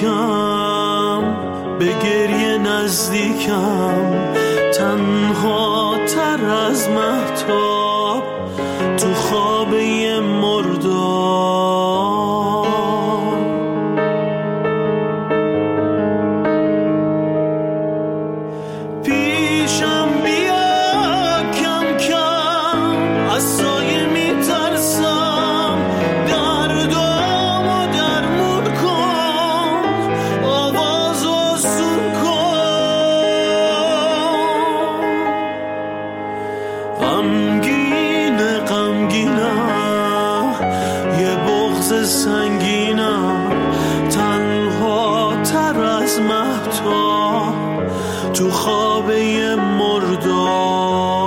تاریکم به گریه نزدیکم، تنها تر از مهتاب تو خواب یه مردار. پیشم بیا کم کم، از سایه میترسم، دردامو درمون کن، آواز آسون کن. غمگینم یه بغض سنگینم، تنها تر از مهتاب تو خواب یه مردار.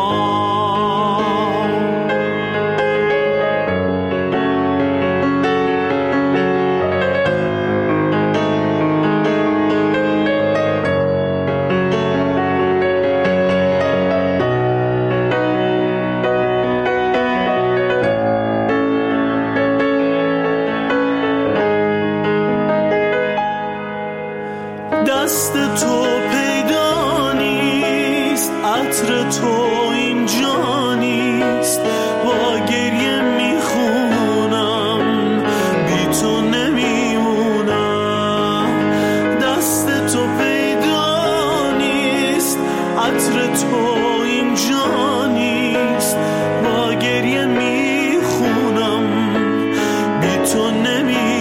دست تو پیدا نیست، عطر تو اینجا نیست، با گریه میخونم بی تو نمیمونم. دست تو پیدا نیست، عطر تو اینجا نیست، با گریه میخونم بی تو نمیمونم.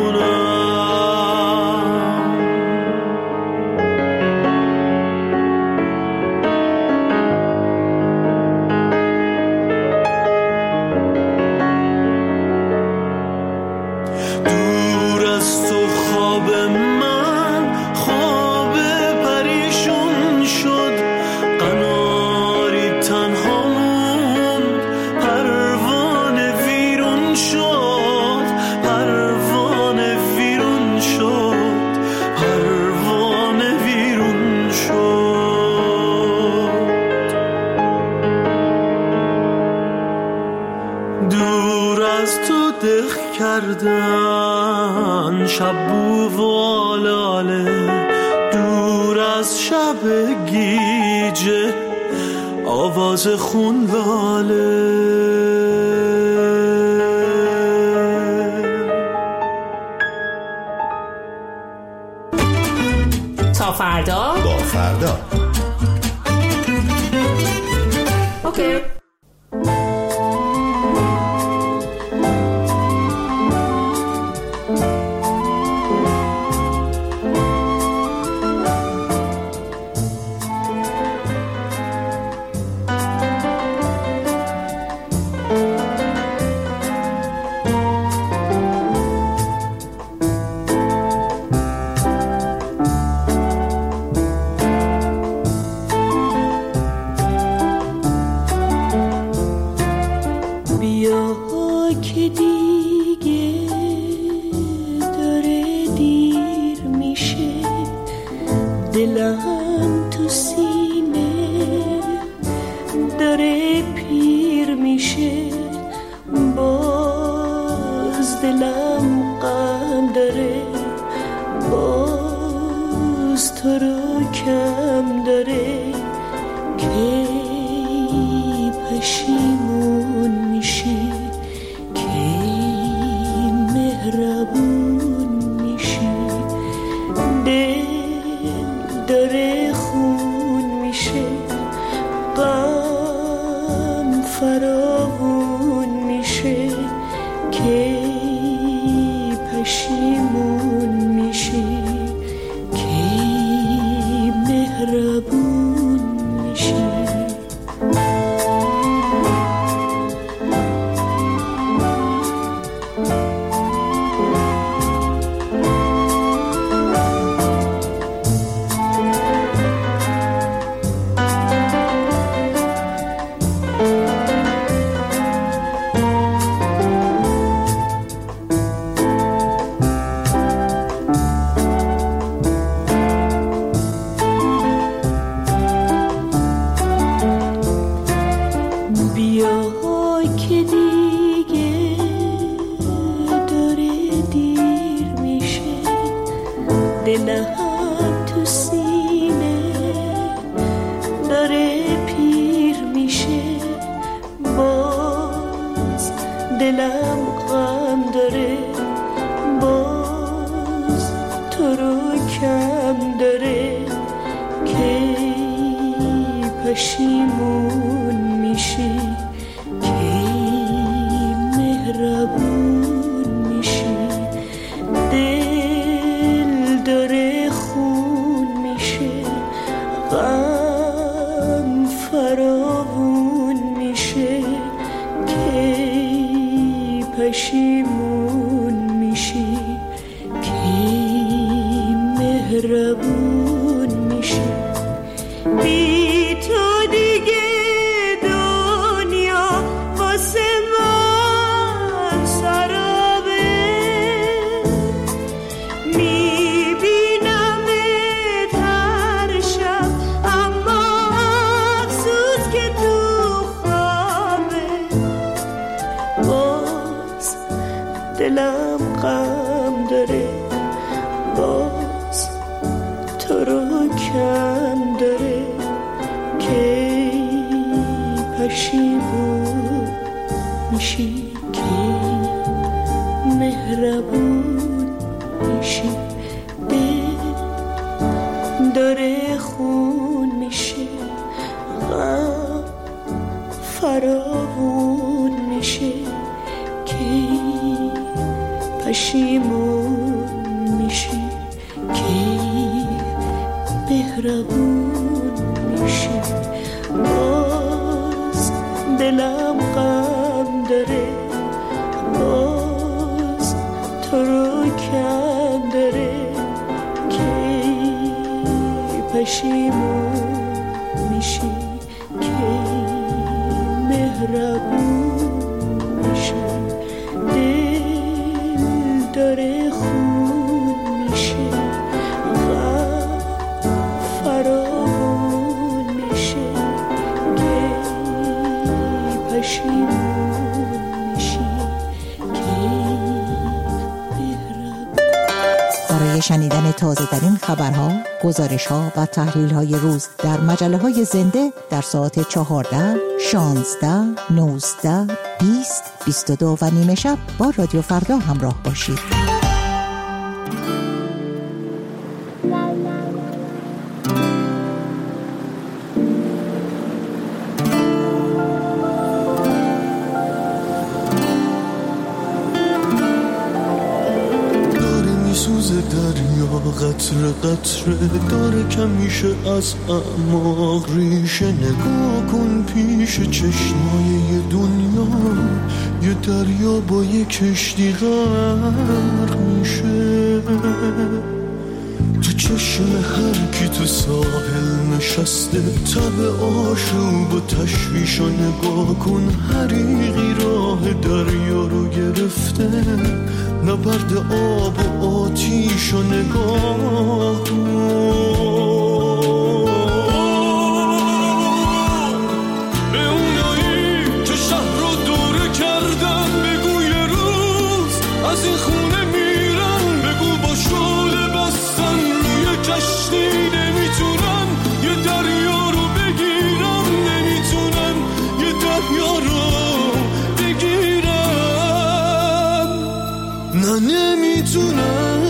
دور از تو دق کردن شب بو و آلاله، دور از شب گیجه آواز خون لاله. تا فردا با فردا. اوکی. که دیگه داره دیر میشه، دلم تو سینه داره پیر میشه، باز دلم غم داره، باز تو رو کم داره، کی پشیمون میشی، مهربون میشی، دل داره خون میشه، غم فراوون میشه، که پشیمون میشی، که مهربون میشی. پشیمون میشی کی مهربون میشی دل داره خون میشه غم فراوون میشه کی پشیمون میشی کی مهربون میشی بی تو دیگه دنیا واسه من سرابه میبینمت هر شب اما افسوس که تو خوابه باز دلم غم داره باز تو رو کم داره کی پشیمون میشی کی مهربون میشی دل داره خون میشه غم فراوون میشه کی پشیمون میشی کی مهربون میشی باز دلم غم داره باز تو رو کم داره کی پشیمون میشی کی مهربون میشی دل داره خون میشه غم فراوون میشه کی پشیمون میشی کی مهربون. برای شنیدن تازه ترین خبرها، گزارش‌ها و تحلیل‌های روز در مجله‌های زنده در ساعت 14، 16، 19، 20، 22 و نیمه شب با رادیو فردا همراه باشید. قطره قطره داره کمیشه از اعماق ریشه نگاه کن پیش چشمای دنیا یه دریا با یه کشتی غرق میشه تو چشم هر کی تو ساحل نشسته تب آشوب و تشویش و نگاه کن حریقی راه دریا رو گرفته نبرد آب و آتیش و نگاه به اونایی که شهر رو دوره کردن بگو یه روز از این خونه میرن بگو با شعله بستن روی کشتی نمیتونن یه دریا رو بگیرن نمیتونن یه دریا رو بگیرن نه نمیتونن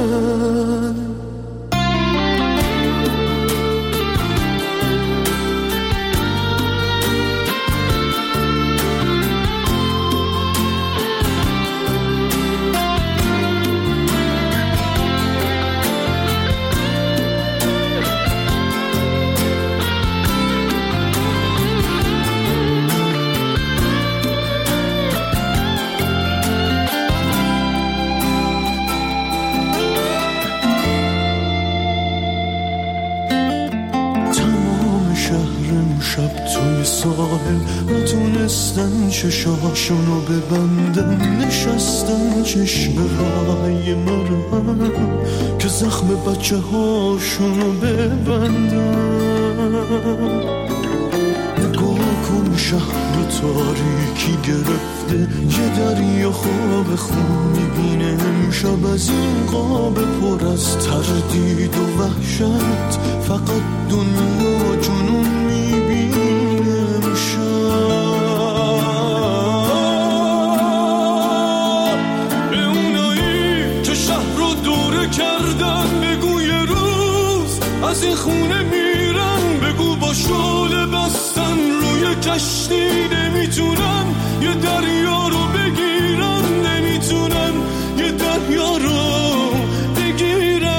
نتونستن چشاشونو ببندن نشستن چشم های مرهم که زخم بچه هاشونو ببندن نگاه کن شهر تاریکی گرفته یه دریا خواب خون میبینه امشب از این قاب پر از تردید و وحشت فقط دنیا جنون میبینه به اونایی که شهر رو دوره کردن بگو یه روز از این خونه میرن بگو با شعله کشتی نمیتونن یه دریا رو بگیرن، نمیتونن یه دریا رو بگیرن.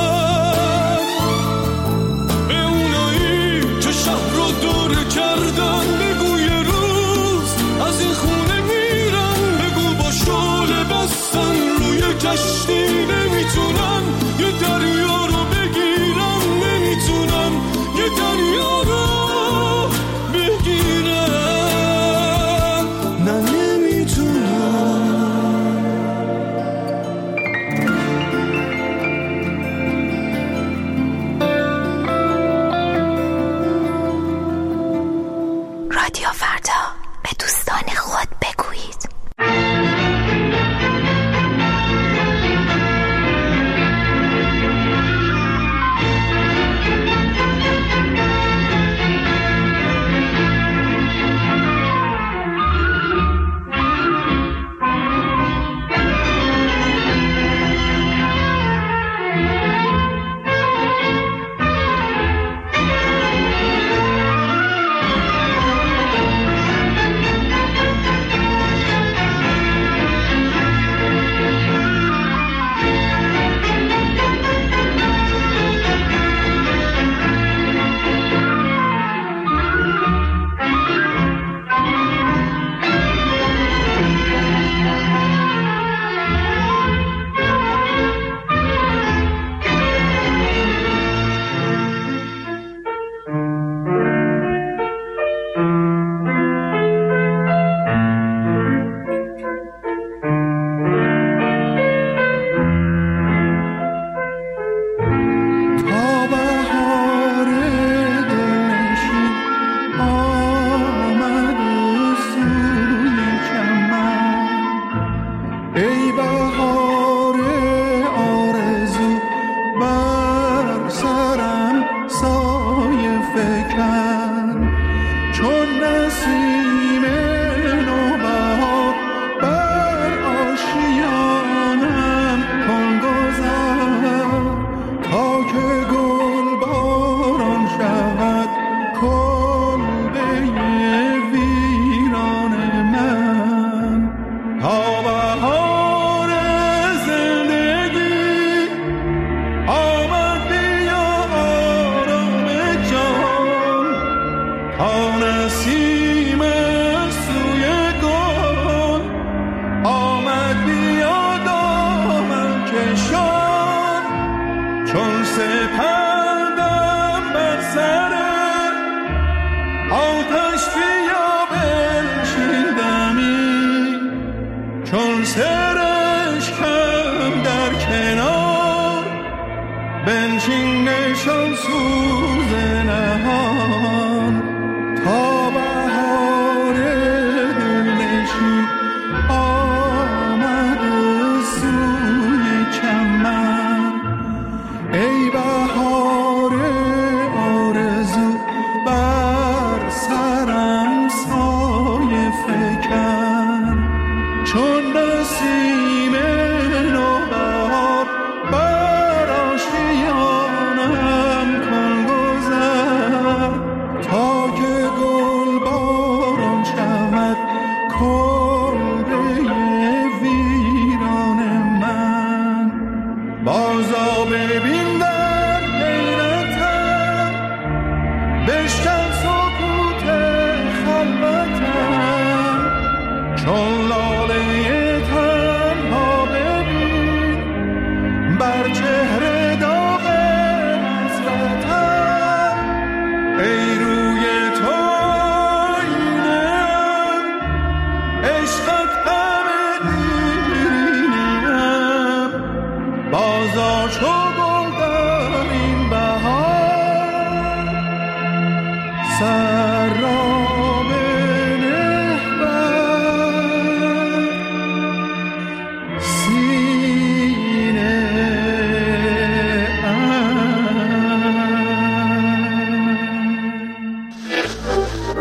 به اونایی که شهر رو دور کردن بگو یه روز از این خونه میرن، بگو با شعله بستن روی کشتی نمیتونن یه دریا رو بگیرن، نمیتونن یه دریا رو بگیرن، نه نمیتونن. رادیو فردا، به دوستان خود بگویید.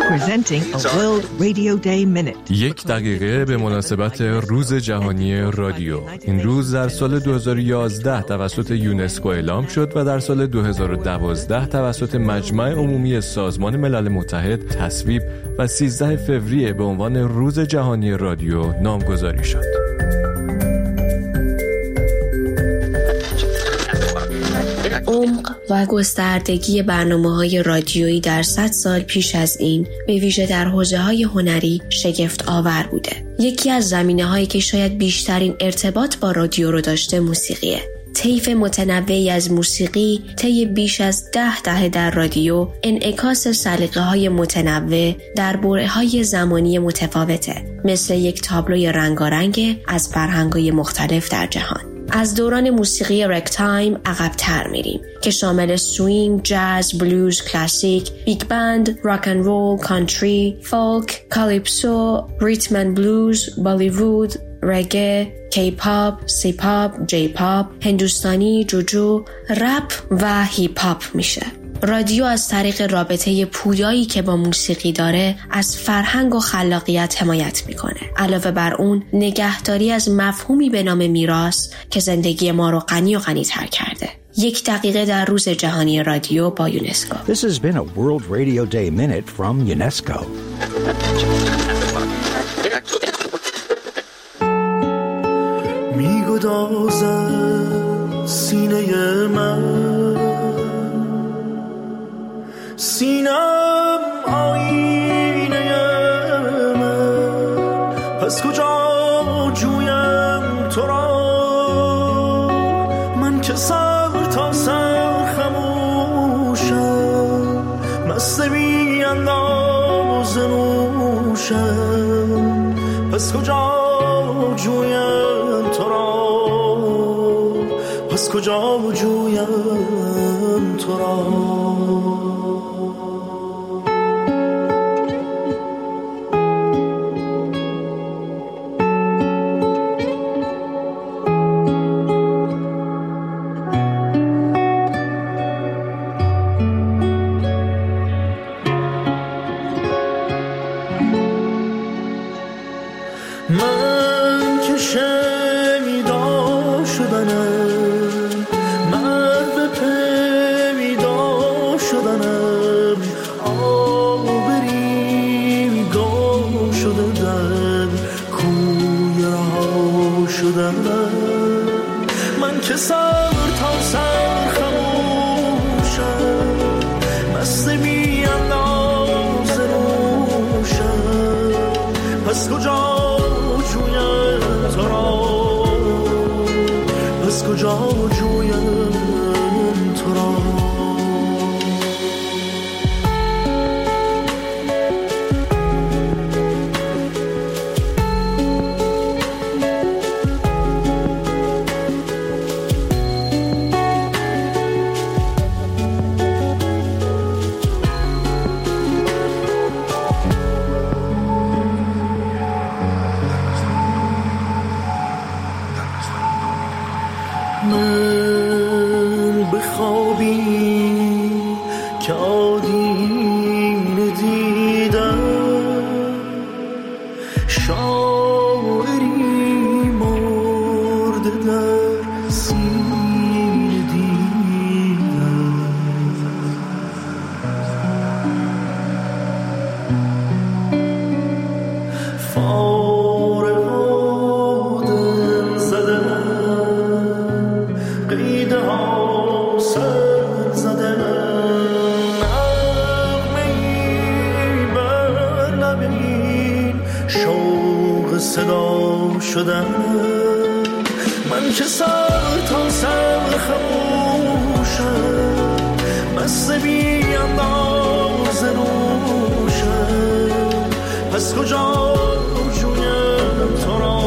Presenting a World Radio Day Minute. 1 دقیقه به مناسبت روز جهانی رادیو. این روز در سال 2011 توسط یونسکو اعلام شد و در سال 2012 توسط مجمع عمومی سازمان ملل متحد تصویب و 13 فوریه به عنوان روز جهانی رادیو نامگذاری شد. عمق و گستردگی برنامه‌های رادیویی در 100 سال پیش از این به ویژه در حوزه‌های هنری شگفت آور بوده. یکی از زمینه‌هایی که شاید بیشترین ارتباط با رادیو رو داشته موسیقیه. طیف متنوعی از موسیقی طی بیش از 10 دهه در رادیو انعکاس سلیقه‌های متنوع در برهه‌های زمانی متفاوته، مثل یک تابلوی رنگارنگ از فرهنگ‌های مختلف در جهان. از دوران موسیقی رگتایم عقب‌تر میریم که شامل سوینگ، جاز، بلوز، کلاسیک، بیگ بند، راک اند رول، کانتری، فولک، کالیپسو، ریتم اند بلوز، بالیوود، رگه، کی پاپ، سی پاپ، جی پاپ، هندوستانی، جوجو، رپ و هیپ هاپ میشه. رادیو از طریق رابطه پویایی که با موسیقی داره از فرهنگ و خلاقیت حمایت میکنه. علاوه بر اون نگهداری از مفهومی به نام میراث که زندگی ما رو غنی و غنی‌تر کرده. 1 دقیقه در روز جهانی رادیو با یونسکو. This has been a World Radio Day Minute from UNESCO. میگدازد سینه من، سینم آینه من، پس کجا جویم تو را؟ من که سر تا سر خموشم، مست بی انداز نوشم، پس کجا جویم تو را؟ پس کجا جویم تو را؟ من که شنیدا شدنم، مرد پیدا شدنم، آبری گم شده در کوی رها شدنم. من که سر تا سر خموشم، مست بی انداز روشم، پس کجا کجا جویم تو را؟ من بخوابی که آدینه دیدم، شاعری مرده در سینه دیدم. فارغ آدم زدم، قیده ها سر زدم، نغمه‌ای بر لبین شوق صدا شدم. من که سر تا سر خموشم، مست بی انداز نوشم، پس کجا جویم تو را؟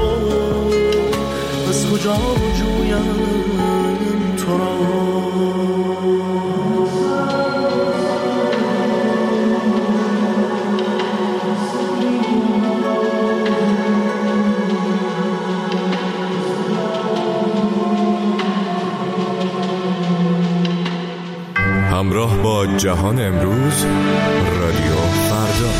پس کجا جویم تو را؟ همراه با جهان امروز، رادیو فردا.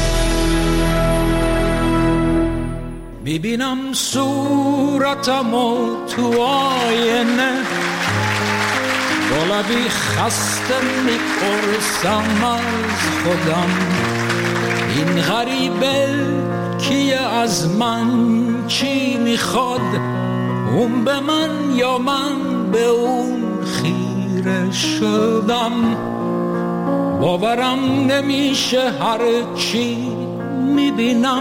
میبینم صورتمو تو آینه، با لبی خسته میپرسم از خودم این غریبه کیه، از من چی میخواد، اون به من یا من به اون خیره شدم. باورم نمیشه هر چی میبینم،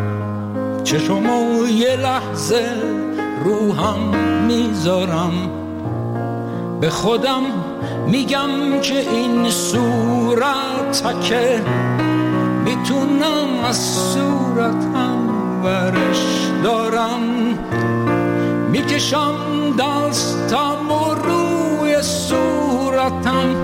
چشمو یه لحظه روحم میذارم، به خودم میگم که این صورتکه میتونم از صورتم ورش دارم. میکشم دستم و روی صورتم،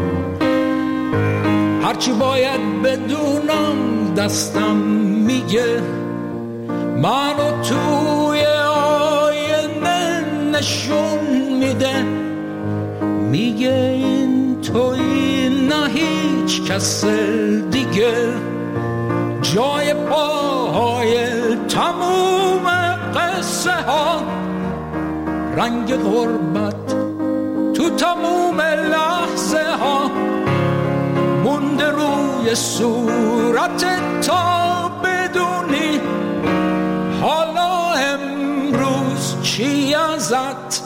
هرچی باید بدونم دستم میگه، منو توی آینه نشون میده، میگه این توی نه هیچ کس دیگه، جای پاهای تموم قصه ها، رنگ غربت تو تموم لحظه ها، مونده روی صورت تا بدونی حالا امروز چی ازت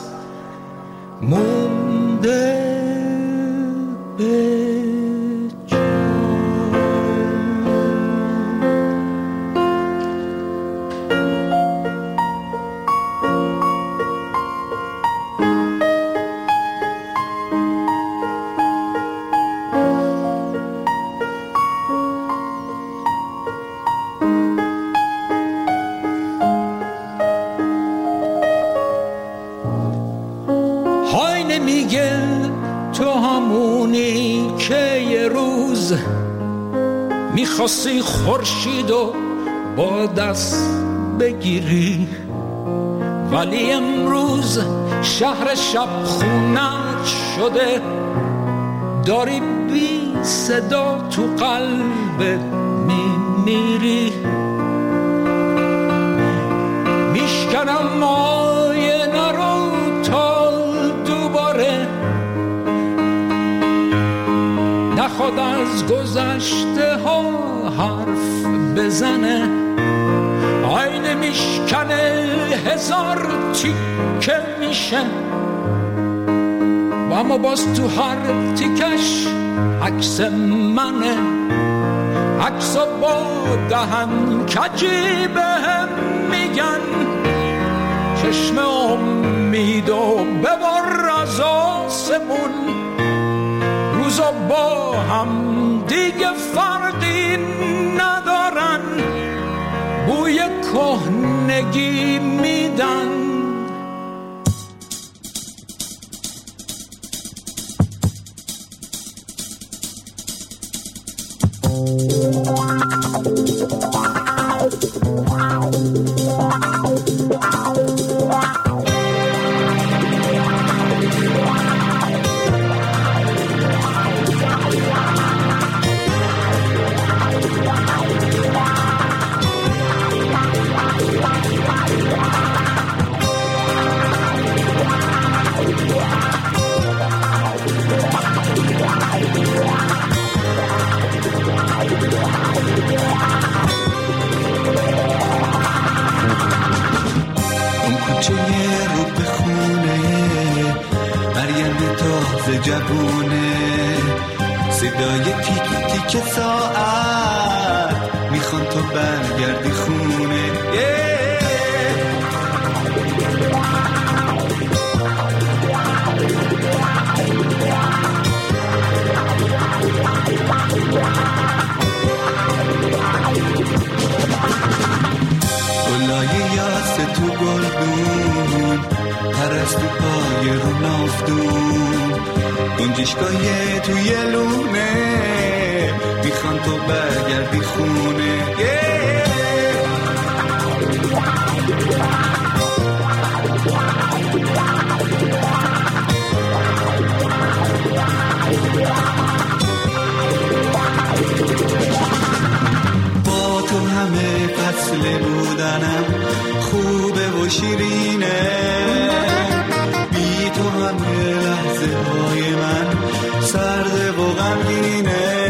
مونده به میخواستی خورشیدو با دست بگیری، ولی امروز شهر شب خونت شده، داری بی صدا تو قلبت میمیری. میشکنم آینه رو تا دوباره نخواد از گذشته ها حرف بزنه، آینه میشکنه هزار تیکه میشه، و اما باز تو هر تیکش عکس منه، عکسا با دهن کجی بهم میگن، چشم امیدو ببر از آسمون، روزا با هم دیگه فرقی ندارن، بوی کهنگی میدن. جوونه صدای تیک تیک ساعت میخوان تو برگردی خونه. گلای یاس تو گلدون، پرستو پای رو نافتون، گنجشگاه توی لونه میخوان تو برگردی خونه. و شیرینه، بی تو همه لحظه های من سرده و غمگینه.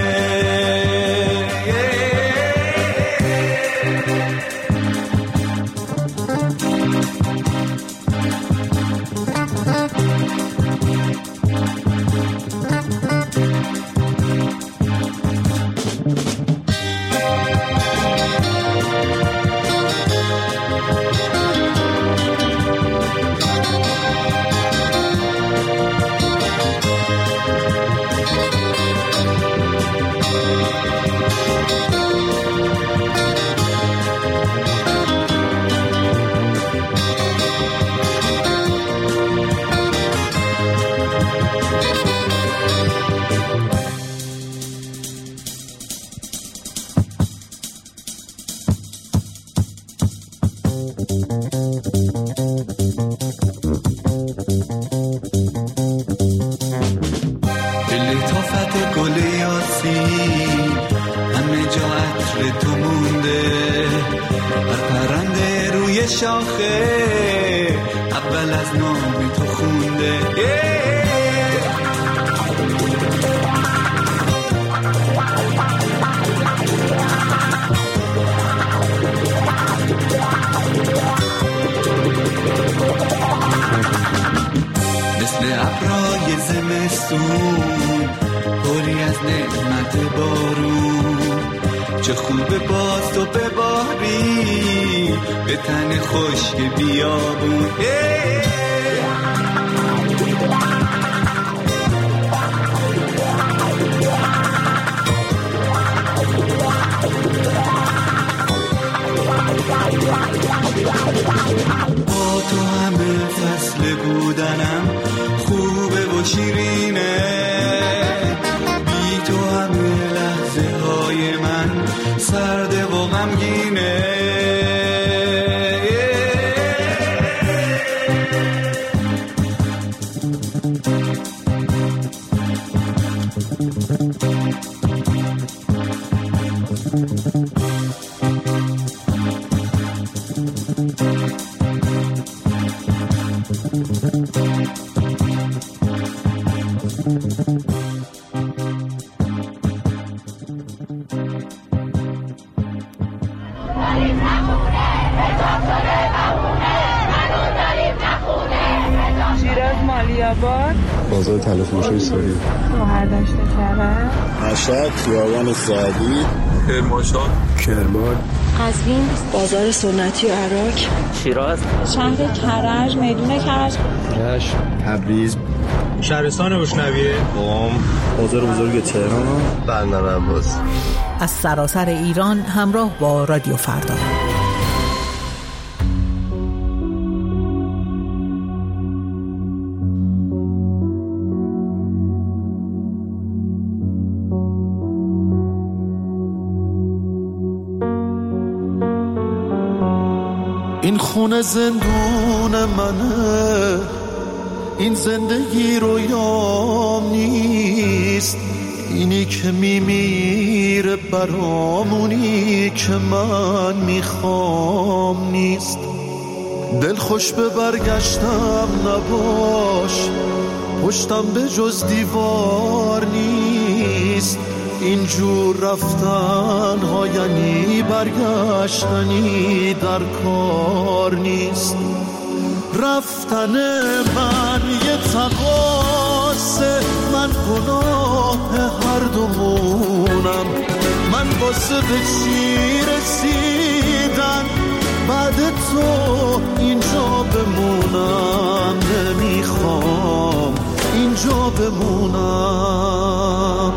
شاخه اول از نام تو خونده. مثل ابرای زمستون پری از نعمت بارون، چه خوبه باز تو بباری به تن خشک بیابون. با تو همه فصل بودنم خوبه و شیرینه، بی تو همه لحظه های من سرده و غمگینه. بازار تلفروشی سوری، شهردشت کرد، مشهد، خیابان سعدی، کرمانشاه، کرمان، قزوین، بازار سنتی و عراق، شیراز، شهر کرج، میدون کرج، رشت، تبریز، شهرستان بوشنویه، قم، بازار بزرگ تهران، بندر عباس. از سراسر ایران همراه با رادیو فردا. این خونه زندون منه، این زندگی رویام نیست، اینی که میمیره برامونی که من میخوام نیست. دل خوش به برگشتم نباش، پشتم به جز دیوار نیست، اینجور رفتن ها یعنی برگشتنی در کار نیست. رفتن من یه تقاصه، من گناه هر دومونم، من واسه به چی رسیدن بعد تو اینجا بمونم، نمیخوام اینجا بمونم.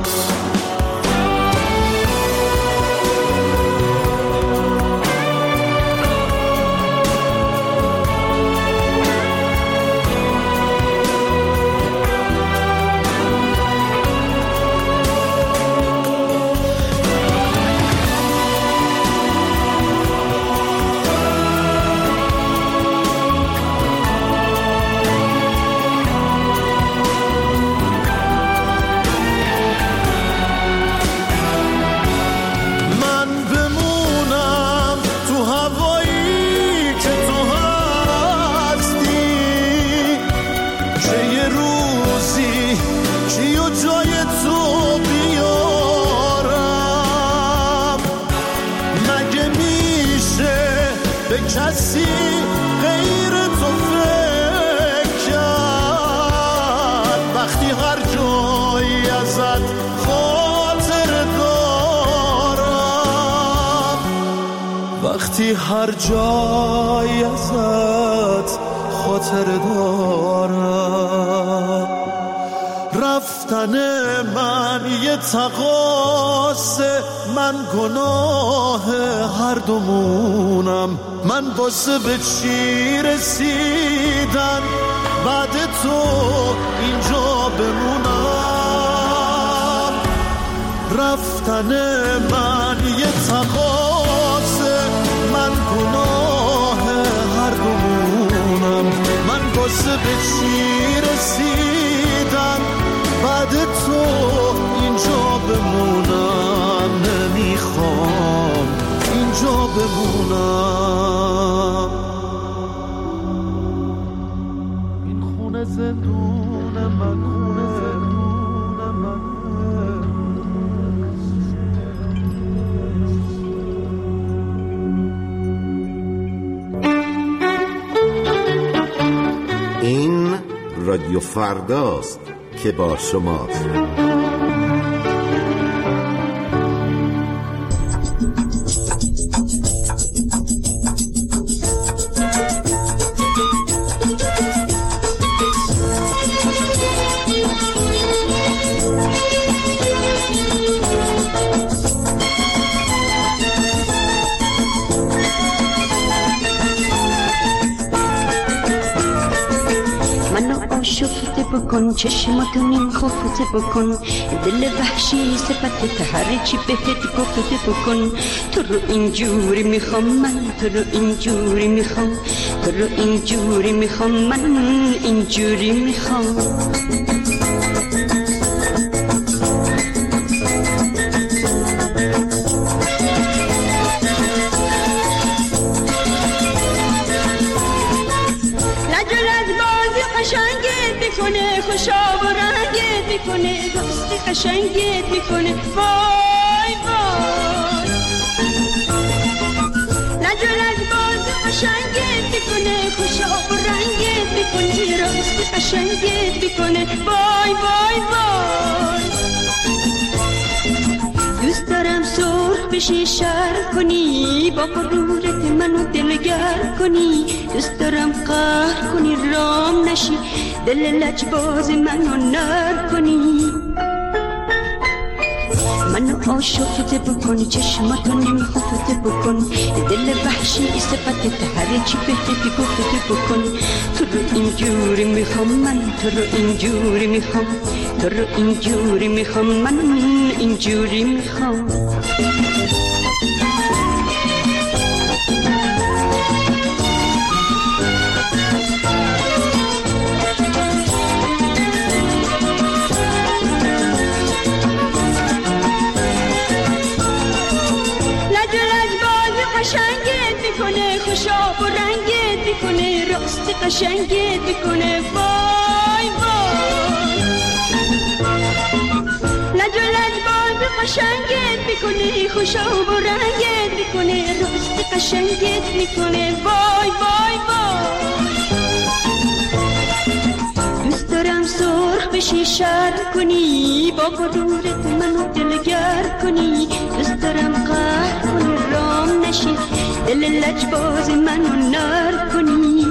کسی غیر تو فکر کرد وقتی هر جایی ازت خاطر دارم وقتی هر جایی ازت خاطر دارم رفتن من یه تقاصه من گناه هر دومونم من واسه به چی رسیدن بعد تو اینجا بمونم رفتن من یه تقاصه من گناه هر دومونم من واسه به چی رسیدن بعد تو اینجا بمونم نمیخوام اینجا بمونم این خونه زندون من خونه زندون من این رادیو فرداست که با شماست. بکن چشماتو نیم خفته بکن دل وحشی صفت هر چی بهت گفته بکن تو رو اینجوری میخوام من تو رو اینجوری میخوام تو رو اینجوری میخوام من اینجوری میخوام خوشا و رنگت میکنه دوستی قشنگت میکنه وای وای نجلت باز قشنگت میکنه خوشا و رنگت میکنه راستی قشنگت میکنه وای وای وای دوست دارم سرخ بشی شر کنی با غرورت منو دلگر کنی دوست دارم قهر کنی رام نشی دل لجباز منو نر کنی منو آشفته بکنی چشماتو نمیخفته بکن دل وحشی صفت هر چی بهت گفته بکن تو رو اینجوری میخوام من تو رو اینجوری میخوام تو رو اینجوری میخوام من اینجوری میخوام خوشا و رنگت میکنه راستی قشنگت میکنه وای وای لجلج باز قشنگت میکنه خوشا و رنگت میکنه راستی قشنگت میکنه وای وای وای دوست دارم سرخ بشی شر کنی با غرورت منو دلگر کنی دوست دارم قهر کنی رام نشی دل لجباز منو نر کنی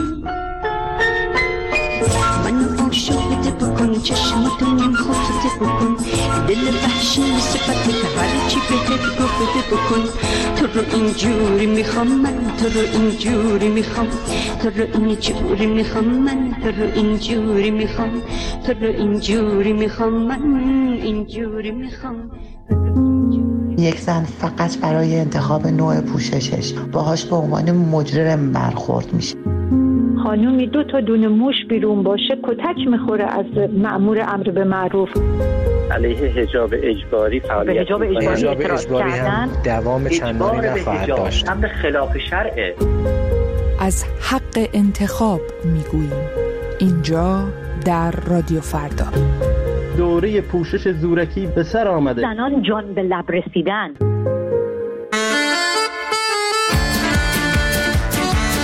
منو آشفته بکن چشماتو نیم خفته بکن دل وحشی صفت هر چی بهت گفته بکن تو رو اینجوری میخوام من تو رو اینجوری میخوام تو رو اینجوری میخوام من تو رو اینجوری میخوام تو رو اینجوری میخوام من اینجوری میخوام یک زن فقط برای انتخاب نوع پوششش باهاش به عنوان مجرم برخورد میشه. خانومی 2 تا دونه موش بیرون باشه کتک میخوره از مأمور امر به معروف. علیه حجاب اجباری فعالیت حجاب اجباری هم دوام چندانی نخواهد داشت. امر خلاف شرعه. از حق انتخاب میگوییم اینجا در رادیو فردا. دوره پوشش زورکی به سر آمده. زنان جان به لب رسیدن.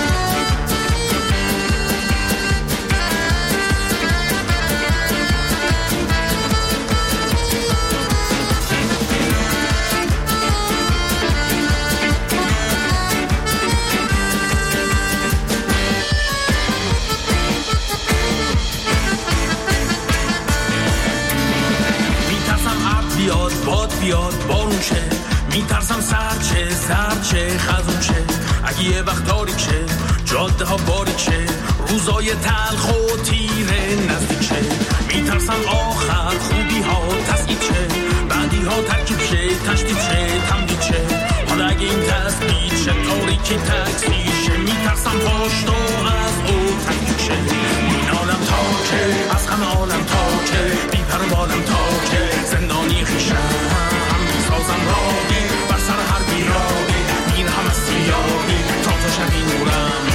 میترسم سرچه زرچه خزون شه، اگه یه وقت تاریک شه جاده ها باریک شه، روزای تلخ و تیره نزدیک شه. میترسم آخر خوبی ها تسکیت شه، بعدی ها ترکیب شه تشدید شه تمدید شه. حالا اگه این تسبیت شه تاریکی تکسیر شه، میترسم پاشت و از او تکیب شه. این عالم تا که از همه عالم تا که بی پر و بالم تا که زندانی خیشم میسازم راهی بر سر هر بیراهی، میرهم از سیاهی تا تو شبی نورم.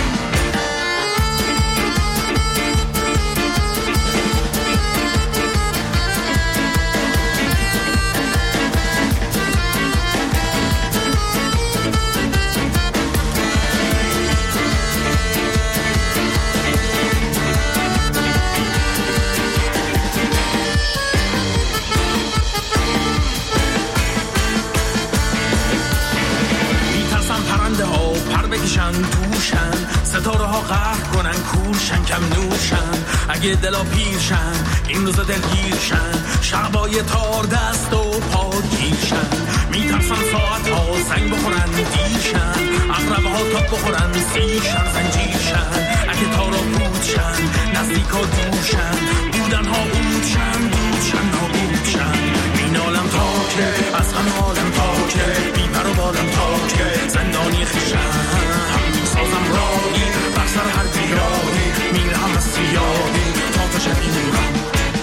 بکشن توشن ستاره ها قهر کنن کورشن کم نوشن، اگه دلا پیرشن این روزا دلگیرشن، شعبای تار دست و پا گیرشن. میترسن ساعت ها سنگ بخورن دیرشن، اقربه ها تاب بخورن سیرشن زنجیرشن، اگه تارا پودشن نزدیک ها دورشن، بودن ها اودشن دودشن نابودشن. این عالم تا که از همه عالم تا که بی پر و بالم تا که زندانی خیشن سازم راهی بر سر هر بیراهی، میرهم از سیاهی تا تو شبی نورم.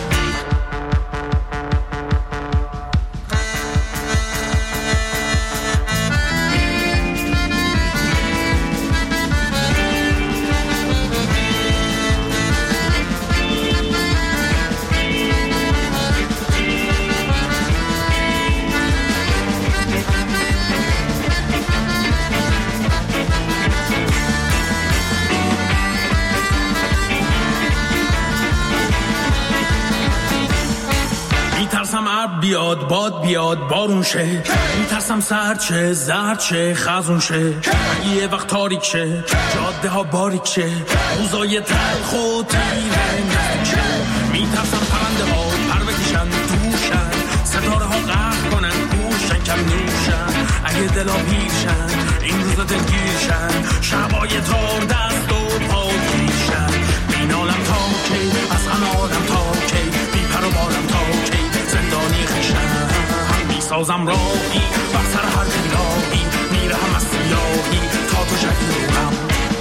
میترسم عرب بیاد باد بیاد بارون شه، میترسم سرچه زرچه خزون شه، اگه یه وقت تاریک شه جاده ها باریک شه، روزای تلخ و تیره نزدیک شه. میترسم پرنده ها پر بکشن توشن، ستاره ها قهر کنن کورشن کم نوشن، اگه دلا پیرشن این روزا دلگیرشن، شبای تار دست و پا گیرشن. این عالم تا که از همه عالم تا که بی پر و بالم تا که زندانی خیشم میسازم راهی بر سر هر بیراهی، میرهم از سیاهی تا تو شبی نورم.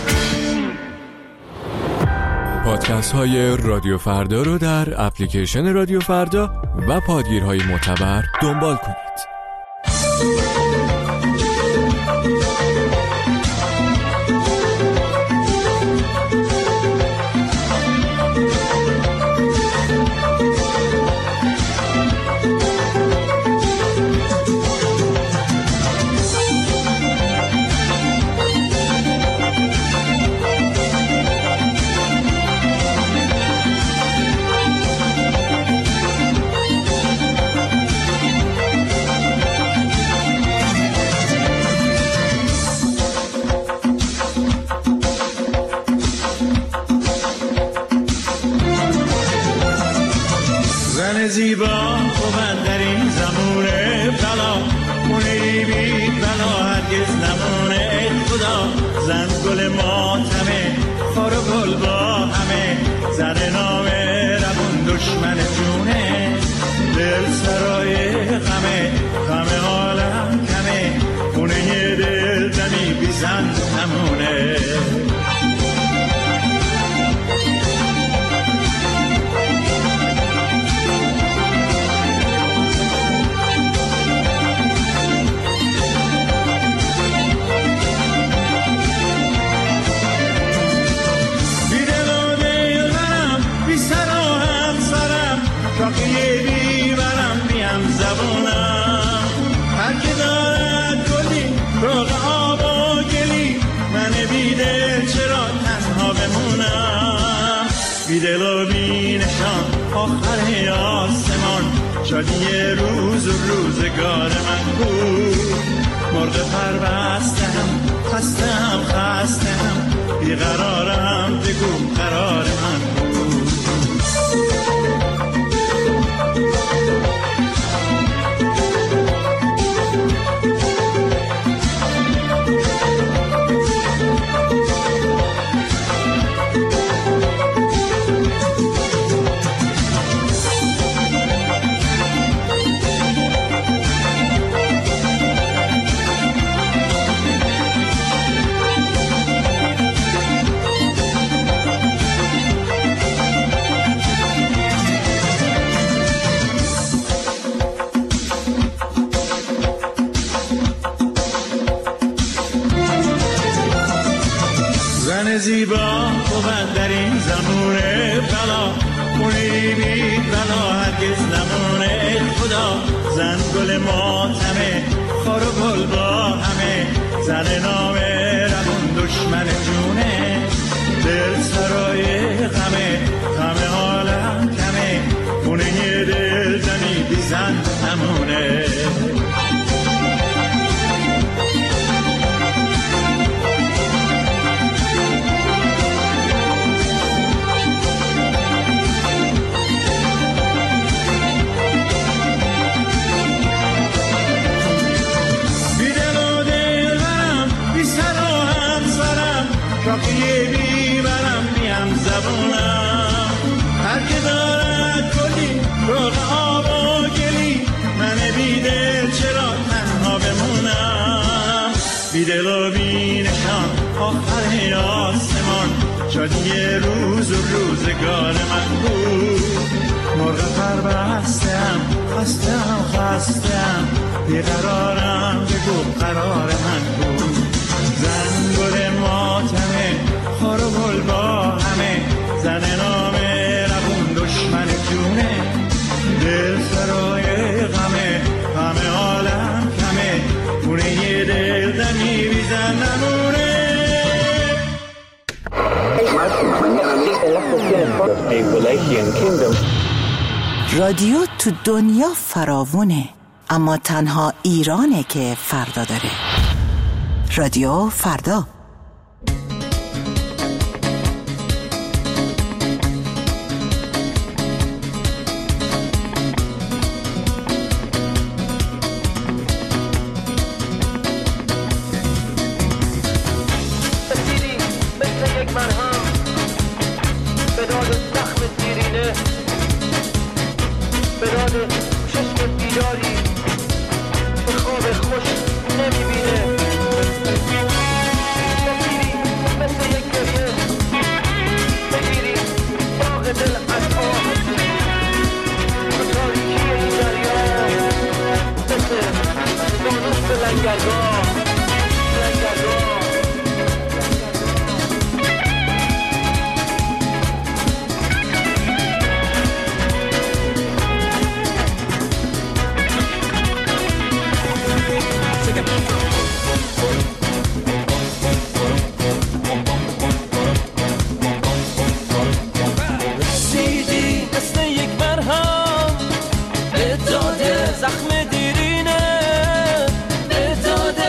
پادکست های رادیو فردا رو در اپلیکیشن رادیو فردا و پادگیرهای معتبر دنبال کنید. زیبا بود در این زمونه بلا مونی بی بلا هرگز نمونه. ای خدا زن گل ماتمه خار و گل با همه، زن نامه ربون دشمن جونه، دل سرای غمه غم عالم کمه، خونه دل دمی بی زن نمونه. شاقیه بیبرم بیم زبونم، هر که دارد گلی روغ آب و گلی، من بیدل چرا تنها بمونم. بیدل و بینشان آخر آسمان، شادی روز و روزگار من بود. مرغ پربستم خستم بیقرارم بگو قرار من بود. زن زیبا بود در این زمونه بلا خونه بی بلا هرگز نمونه خدا زن گل ماتمه خار و گل با همه زن نامه رمون دشمن جونه دل سرای غمه غم عالم کمه خونه دل زنی بی زن نمونه شاقیه بیبرم میم زبونم هر که دارد کلی روغ آب و گلی من بیدل چرا تنها بمونم بیدل و بینشان آخر آسمان شادی روز و روزگار من بود مرغ پربستم خستم بیقرارم بگو قرار من بود زن گل ماتمه خار و گل با همه زن نامه ربون دشمن جونه دل سرای غمه غم عالم کمه خونه یه دل دمی بی زن نمونه رادیو تو دنیا فراوونه، اما تنها ایرانه که فردا داره. رادیو فردا. زخم دیرینه به داده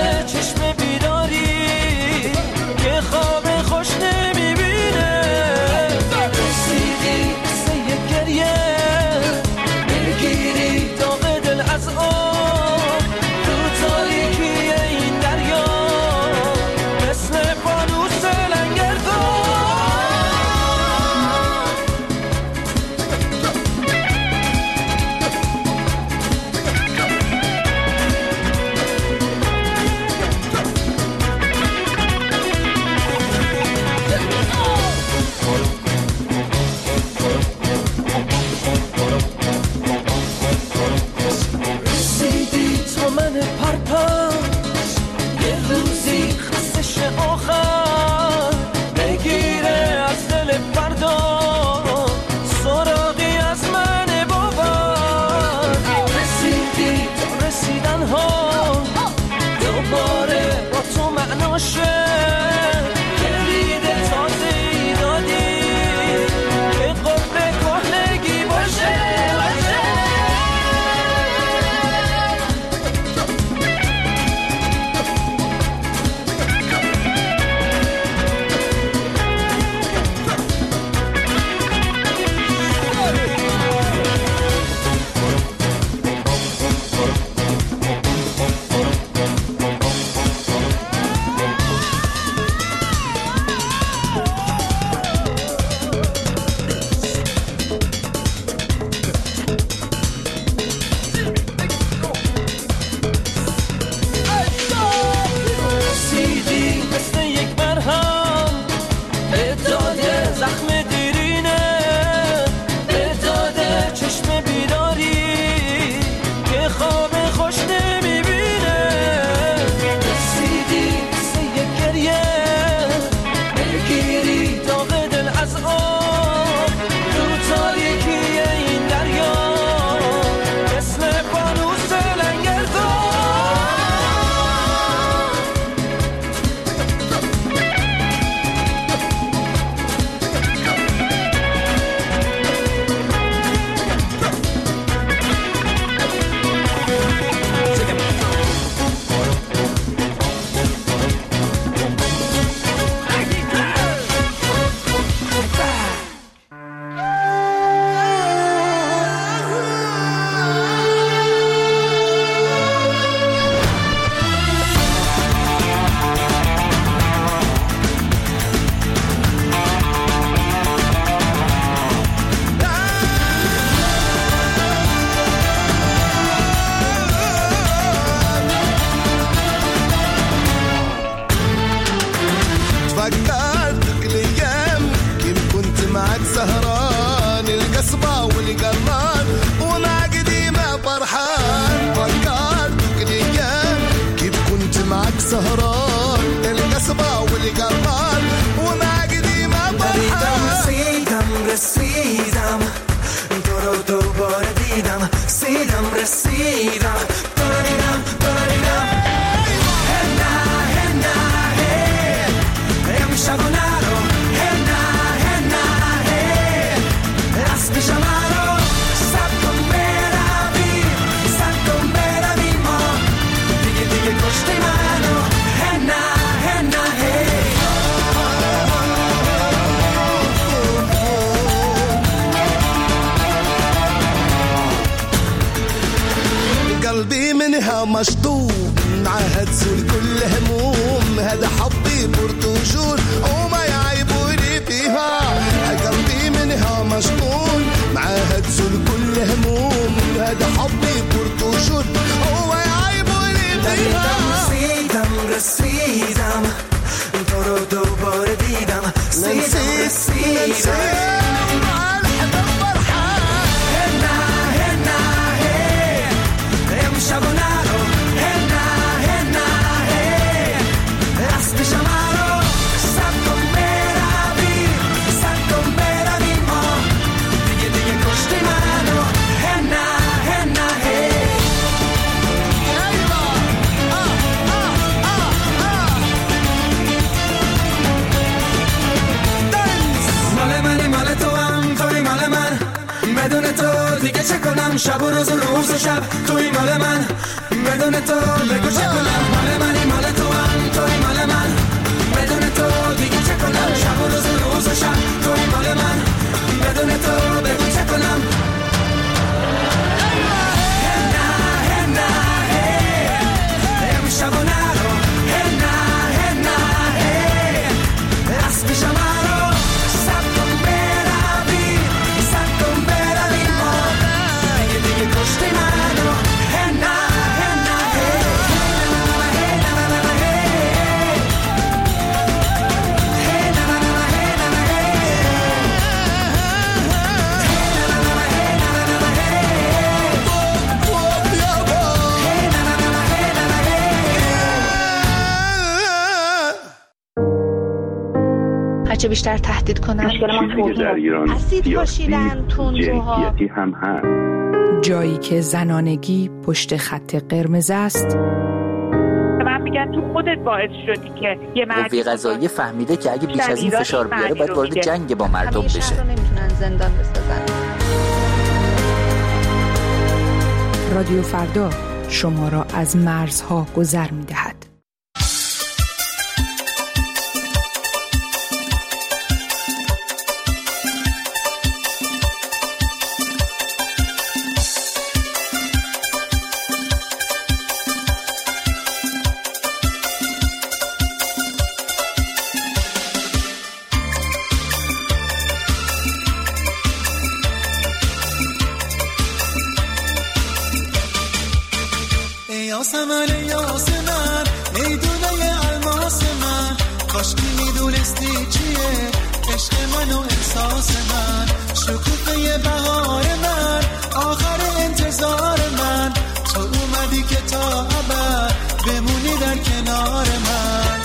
السهران القصبة والقربان وما قديم فرحان رسیدم تو رو دوباره دیدم رسیدم تو رو دیدم امشب و نرو اسب شما رو سب کن برویم ما دیگه کشتی منو قلبي منها مشطوب معها تزول كل هموم هذا حبي برتجول وما يعيبوني فيها قلبي منها مشطوب معها تزول كل هموم هذا حبي برتجول وما يعيبوني فيها رسیدم تو رو دوباره دیدم رسیدم شب و نرو اسب شما رو سب کن برویم ما دیگه کشتی منو مال منی مال تو هم توی مال من بدون تو دیگه چه کنم شب و روز و شب توی مال من بدون تو بگو چه کنم مال منی مال تو هم توی مال من بدون تو دیگه چه کنم شب و روز و شب توی مال من بدون تو بگو چه کنم امشب و نرو اسب شما رو سب کن برویم ما دیگه کشتی منو هرچه بیشتر تهدید کنن در ایران اسید پاشیدن تندروها هم هست. جایی که زنانگی پشت خط قرمز است. من میگن تو خودت باعث شدی که یه قوه قضاییه فهمیده که اگه بیش از این فشار بیاره باید وارد جنگ با مردم بشه. رو نمیتونن زندان بسازن. رادیو فردا شما را از مرزها گذر می‌دهد. یاسمن ای دونه الماس من کاش که میدونستی چیه عشق من و احساس من شکوفه بهار من آخر انتظار من تو اومدی که تا ابد بمونی در کنار من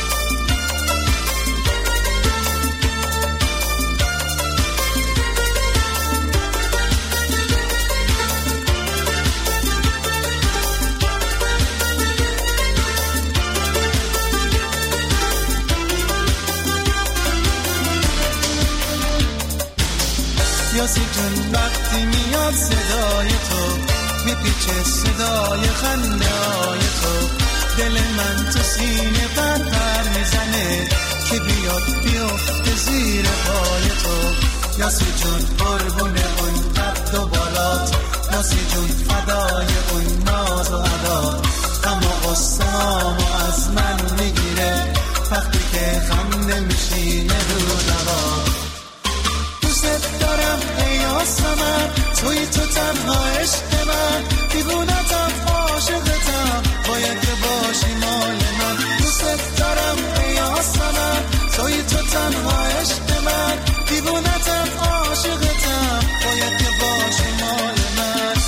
یاسی جون وقتی میاد صدای تو میپیچه صدای خنده های تو دل من تو سینه پر میزنه که بیاد بیفته زیر پای تو یاسی جون قربون اون قد و بالات یاسی جون فدای اون ناز و عدا اما قصه‌هامو از من میگیره وقتی که خم نمیشینه رو نوا دوست دارم ای یاسمن توی تو تنها عشق من دیوونتم عاشقتم باید که باشی مال من دوست دارم ای یاسمن توی تو تنها عشق من دیوونتم عاشقتم باید که باشی مال من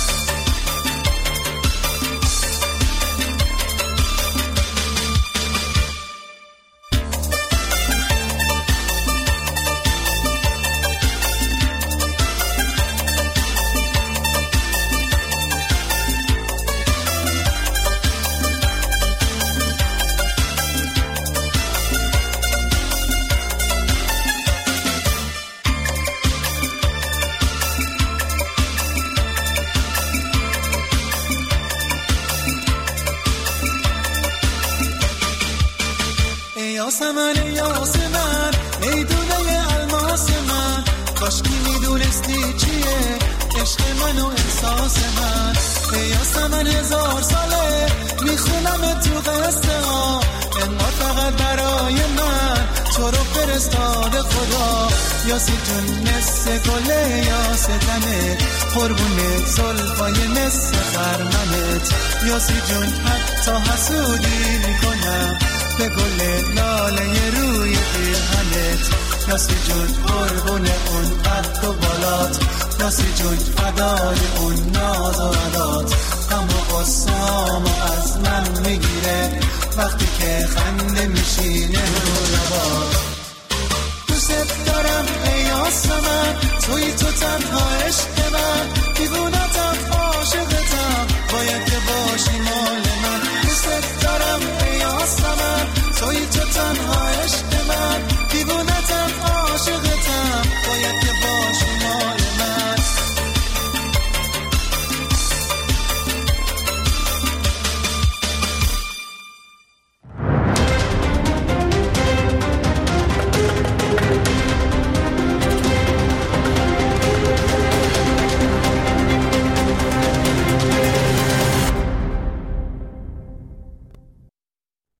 یاسمن یاسمن ای دونه الماس من، کاش کی میدونستی چیه عشق من و احساس من. ای یاسمن 1000 ساله میخونم تو قصه ها، انقدر فقط برای من تو رو فرستاده خدا. یاسی جون مثل گله یاستنه، قربون زلفای مثل خرمنت. یاسی جون حتی حسودی میکنم به گل لاله روی پیرهنت. یاسی جون قربون اون قد و بالات، یاسی جون فدای اون ناز و عدات. اما قصه‌امو از من میگیره وقتی که خنده میشینه رو لبات. دوست دارم ای یاسمن، توی تو تنها عشق من، دیوونتم عاشقتم، باید که باشی مال من. دوست دارم ای یاسمن، توی تو تنها